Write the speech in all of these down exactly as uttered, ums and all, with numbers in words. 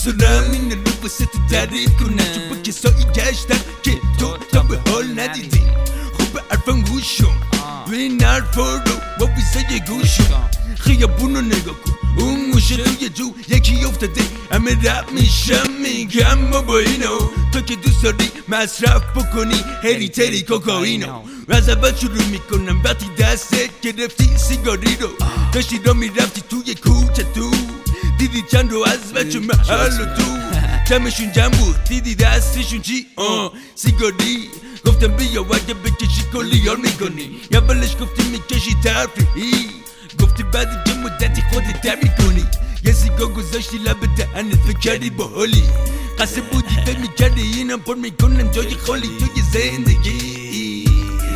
دوست دارم این رو واسه تو تعریف کنم، چون با کسایی گشتم که تو تا به حال ندیدی. خوب حرفم گوشم و این حرفا رو با ویزای گوشم. خیابون رو نگاه کن، اون موشه توی جو یکی افتاده، همه رپ میشم میگم ما با اینو. تو که دوست داری مصرف بکنی هری تری کوکائینو. از اول شروع میکنم وقتی دستت گرفتی سیگاری رو، داشتی را میرفتی توی کوچه تو، دیدی چند رو از بچه محل و تو جمعشون جمع بود، دیدی دستشون چی؟ آه سیگاری. گفتم بیا اگه بکشی کلی حال میکنی، یا بلش گفتی میکشی تفریحی، گفتی بعدی که مدتی خودت در میکنی. یه سیگار گذاشتی لب دهنت فکر کردی با حالی، قصد بودی فکر میکردی اینم پر میکنم جای خالی توی زندگی.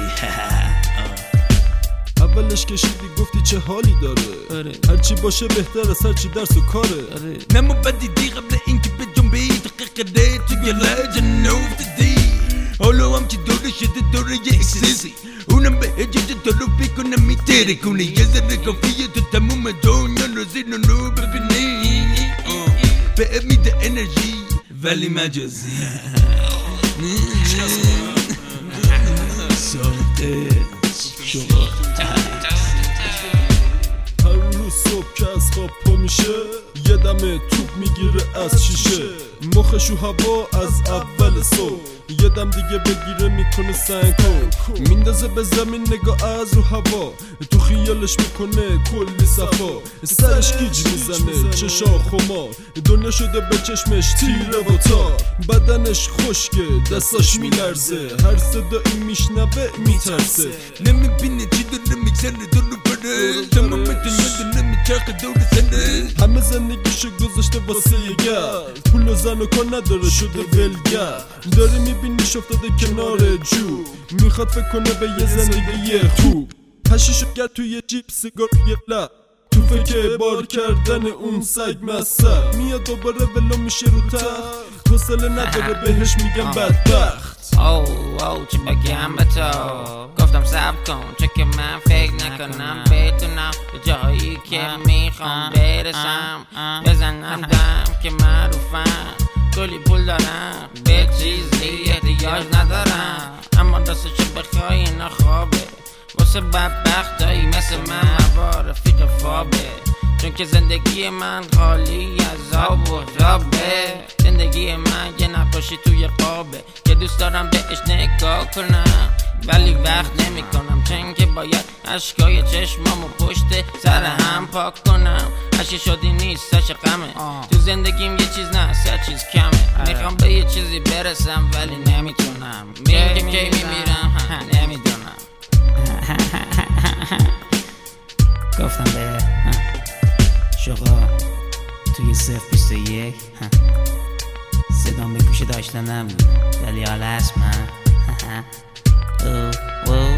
اولش کشیدی گفتی چه حالی داره، آره. هرچی باشه بهتر از هرچی درس و کاره، آره. نمو بدیدی قبل اینکه به جنبی دقیقه توی لجن افتادی. حالا هم که دوره شده دوره یه اکسسی، اونم به هجه دارو بکنم میتره کنه. یه ذره کافیه تو تموم دنیا رو زیر رو ببینی، به میده انرژی ولی مجازی. ساده شما هر روز صبح که از خواب پا میشه یه دمه توپ میگیره از شیشه، مخشو هوا از اول صبح یه دم دیگه بگیره میکنه سنگ کن، میندازه به زمین نگاه از رو هوا، تو خیالش میکنه کلی صفا، سرش گیج میزنه چشا خمار، دنیا شده به چشمش تیره و تار، بدنش خشکه دستاش میلرزه، هر صدایی میشنوه میترسه، نمیبینه چی داره میگذره دور بره، تمام دنیا داره میچرخه دور سنه، همه زندگیشو گذاشته واسه یه گرد، پول و زن و کار نداره شده ولگر، داره میبینیش افتاده کنار جو، میخواد فکر کنه به یه زندگی خوب، پشیشو کرد توی جیب سیگار یه لب، تو فکر بار کردن اون سگ مصب، میاد دوباره ولو میشه رو تخت، حوصله نداره بهش میگم بدبخت. او او چی بگم به تو، گفتم صبر کن چه که من فکر نکنم بتونم به جایی که میخوام برسم، بزنم دم که معروفم، کلی پول دارم به چیزی احتیاج ندارم، اما دستشو بخوای اینا خوابه واسه بدبختایی مثل من، هوا رفیق فابه، چون که زندگی من خالی از آب و تابه، زندگی من یه نقاشی توی قابه که دوست دارم بهش نگاه کنم ولی وقت نمی کنم، چون که باید اشکای چشمامو پشت سر هم پاک کنم، هشه شدی نیست هشه غمه، تو زندگیم یه چیز نه سه چیز کمه، میخوام به یه چیزی برسم ولی نمیتونم، میگم که کی میمیرم نمیدونم. گفتم به شغا توی صف بیست و یک صدام به گوشه داشتنم ولی حالا هست من.